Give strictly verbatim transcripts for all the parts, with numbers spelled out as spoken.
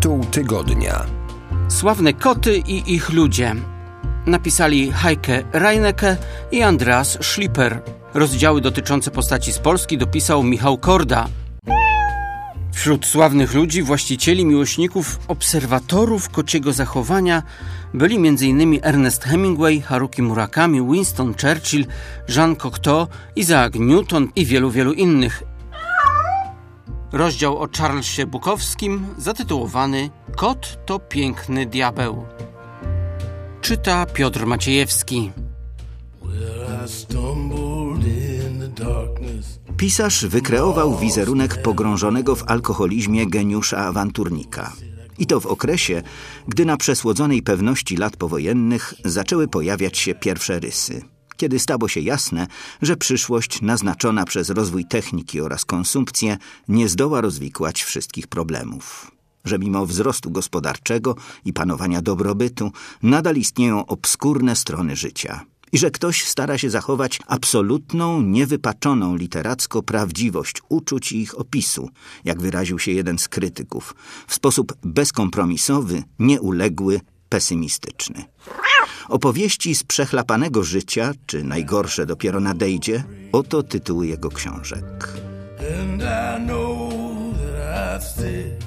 Tytuł tygodnia. Sławne koty i ich ludzie. Napisali Heike Reinecke i Andreas Schlipper. Rozdziały dotyczące postaci z Polski dopisał Michał Korda. Wśród sławnych ludzi, właścicieli, miłośników, obserwatorów kociego zachowania byli m.in. Ernest Hemingway, Haruki Murakami, Winston Churchill, Jean Cocteau, Isaac Newton i wielu, wielu innych. Rozdział o Charlesie Bukowskim zatytułowany Kot to piękny diabeł. Czyta Piotr Maciejewski. Pisarz wykreował wizerunek pogrążonego w alkoholizmie geniusza awanturnika. I to w okresie, gdy na przesłodzonej pewności lat powojennych zaczęły pojawiać się pierwsze rysy. Kiedy stało się jasne, że przyszłość naznaczona przez rozwój techniki oraz konsumpcję nie zdoła rozwikłać wszystkich problemów. Że mimo wzrostu gospodarczego i panowania dobrobytu nadal istnieją obskurne strony życia. I że ktoś stara się zachować absolutną, niewypaczoną literacko prawdziwość uczuć i ich opisu, jak wyraził się jeden z krytyków, w sposób bezkompromisowy, nieuległy, pesymistyczny. Opowieści z przechlapanego życia, czy najgorsze dopiero nadejdzie, oto tytuły jego książek. And I know that I've said,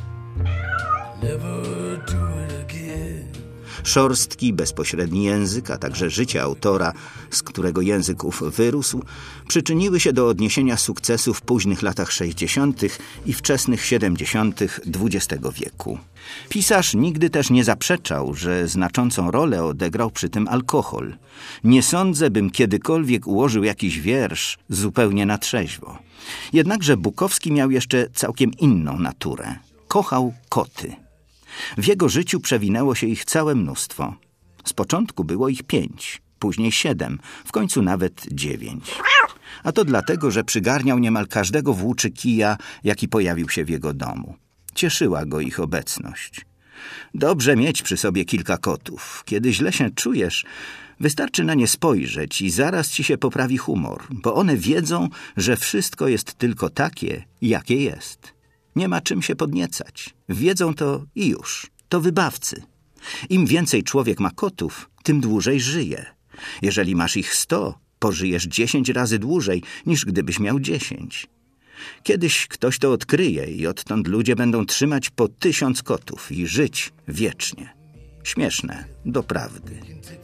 never do it again. Szorstki, bezpośredni język, a także życie autora, z którego język ów wyrósł, przyczyniły się do odniesienia sukcesu w późnych latach sześćdziesiątych i wczesnych siedemdziesiątych dwudziestego wieku. Pisarz nigdy też nie zaprzeczał, że znaczącą rolę odegrał przy tym alkohol. Nie sądzę, bym kiedykolwiek ułożył jakiś wiersz zupełnie na trzeźwo. Jednakże Bukowski miał jeszcze całkiem inną naturę. Kochał koty. W jego życiu przewinęło się ich całe mnóstwo. Z początku było ich pięć, później siedem, w końcu nawet dziewięć. A to dlatego, że przygarniał niemal każdego włóczy kija, jaki pojawił się w jego domu. Cieszyła go ich obecność. Dobrze mieć przy sobie kilka kotów. Kiedy źle się czujesz, wystarczy na nie spojrzeć i zaraz ci się poprawi humor, bo one wiedzą, że wszystko jest tylko takie, jakie jest. Nie ma czym się podniecać. Wiedzą to i już. To wybawcy. Im więcej człowiek ma kotów, tym dłużej żyje. Jeżeli masz ich sto, pożyjesz dziesięć razy dłużej, niż gdybyś miał dziesięć. Kiedyś ktoś to odkryje i odtąd ludzie będą trzymać po tysiąc kotów i żyć wiecznie. Śmieszne, doprawdy.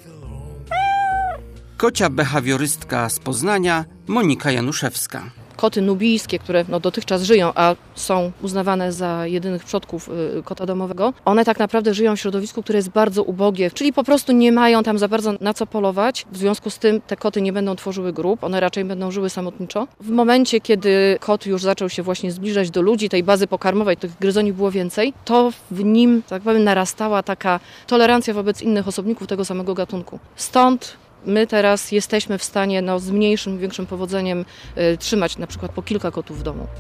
Kocia behawiorystka z Poznania Monika Januszewska. Koty nubijskie, które no, dotychczas żyją, a są uznawane za jedynych przodków y, kota domowego, one tak naprawdę żyją w środowisku, które jest bardzo ubogie, czyli po prostu nie mają tam za bardzo na co polować. W związku z tym te koty nie będą tworzyły grup, one raczej będą żyły samotniczo. W momencie, kiedy kot już zaczął się właśnie zbliżać do ludzi, tej bazy pokarmowej, tych gryzoni było więcej, to w nim, tak powiem, narastała taka tolerancja wobec innych osobników tego samego gatunku. Stąd my teraz jesteśmy w stanie no, z mniejszym, większym powodzeniem y, trzymać na przykład po kilka kotów w domu.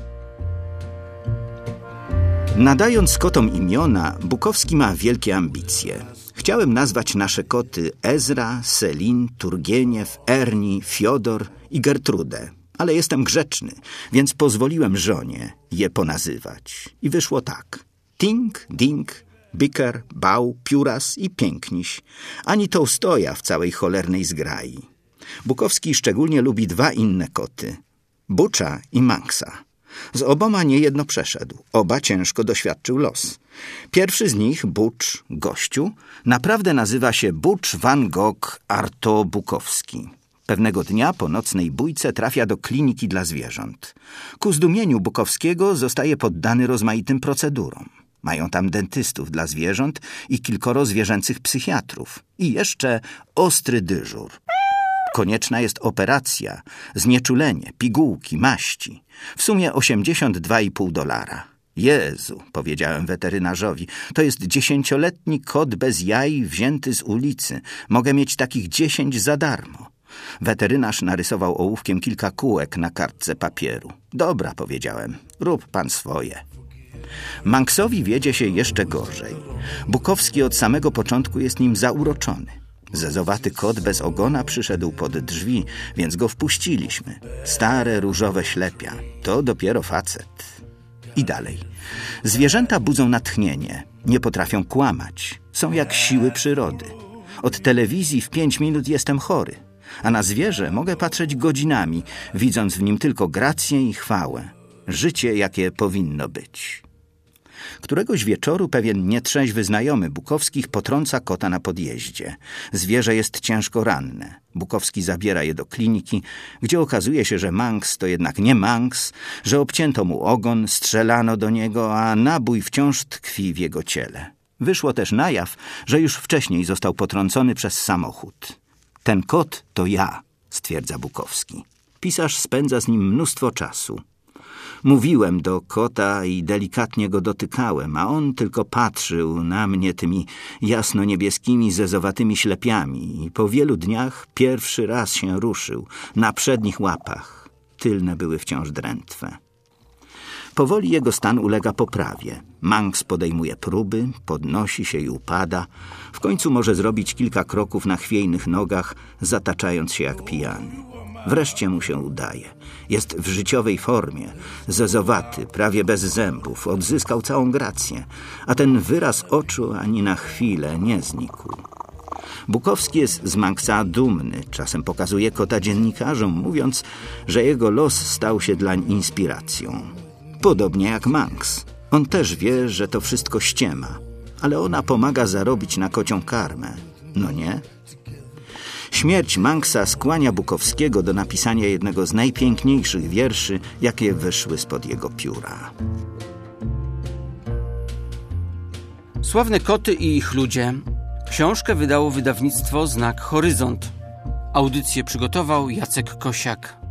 Nadając kotom imiona, Bukowski ma wielkie ambicje. Chciałem nazwać nasze koty Ezra, Selin, Turgieniew, Erni, Fiodor i Gertrudę. Ale jestem grzeczny, więc pozwoliłem żonie je ponazywać. I wyszło tak. Tink, Dink, Biker, Bał, Pióras i Piękniś. Ani Tołstoja w całej cholernej zgrai. Bukowski szczególnie lubi dwa inne koty. Bucza i Manksa. Z oboma niejedno przeszedł. Oba ciężko doświadczył los. Pierwszy z nich, Bucz, gościu, naprawdę nazywa się Bucz Van Gogh Arto Bukowski. Pewnego dnia po nocnej bójce trafia do kliniki dla zwierząt. Ku zdumieniu Bukowskiego zostaje poddany rozmaitym procedurom. Mają tam dentystów dla zwierząt i kilkoro zwierzęcych psychiatrów. I jeszcze ostry dyżur. Konieczna jest operacja, znieczulenie, pigułki, maści. W sumie osiemdziesiąt dwa i pół dolara. Jezu, powiedziałem weterynarzowi, to jest dziesięcioletni kot bez jaj wzięty z ulicy. Mogę mieć takich dziesięć za darmo. Weterynarz narysował ołówkiem kilka kółek na kartce papieru. Dobra, powiedziałem, rób pan swoje. Manksowi wiedzie się jeszcze gorzej. Bukowski od samego początku jest nim zauroczony. Zezowaty kot bez ogona przyszedł pod drzwi, więc go wpuściliśmy. Stare, różowe ślepia. To dopiero facet. I dalej. Zwierzęta budzą natchnienie, nie potrafią kłamać, są jak siły przyrody. Od telewizji w pięć minut jestem chory, a na zwierzę mogę patrzeć godzinami, widząc w nim tylko grację i chwałę. Życie, jakie powinno być. Któregoś wieczoru pewien nietrzeźwy znajomy Bukowskich potrąca kota na podjeździe. Zwierzę jest ciężko ranne. Bukowski zabiera je do kliniki, gdzie okazuje się, że Manx to jednak nie Manx, że obcięto mu ogon, strzelano do niego, a nabój wciąż tkwi w jego ciele. Wyszło też na jaw, że już wcześniej został potrącony przez samochód. Ten kot to ja, stwierdza Bukowski. Pisarz spędza z nim mnóstwo czasu. Mówiłem do kota i delikatnie go dotykałem, a on tylko patrzył na mnie tymi jasno-niebieskimi, zezowatymi ślepiami i po wielu dniach pierwszy raz się ruszył, na przednich łapach. Tylne były wciąż drętwe. Powoli jego stan ulega poprawie. Manx podejmuje próby, podnosi się i upada. W końcu może zrobić kilka kroków na chwiejnych nogach, zataczając się jak pijany. Wreszcie mu się udaje. Jest w życiowej formie, zezowaty, prawie bez zębów, odzyskał całą grację, a ten wyraz oczu ani na chwilę nie znikł. Bukowski jest z Manxa dumny, czasem pokazuje kota dziennikarzom, mówiąc, że jego los stał się dlań inspiracją. Podobnie jak Manx. On też wie, że to wszystko ściema, ale ona pomaga zarobić na kocią karmę. No nie? Śmierć Manxa skłania Bukowskiego do napisania jednego z najpiękniejszych wierszy, jakie wyszły spod jego pióra. Sławne koty i ich ludzie. Książkę wydało wydawnictwo Znak Horyzont. Audycję przygotował Jacek Kosiak.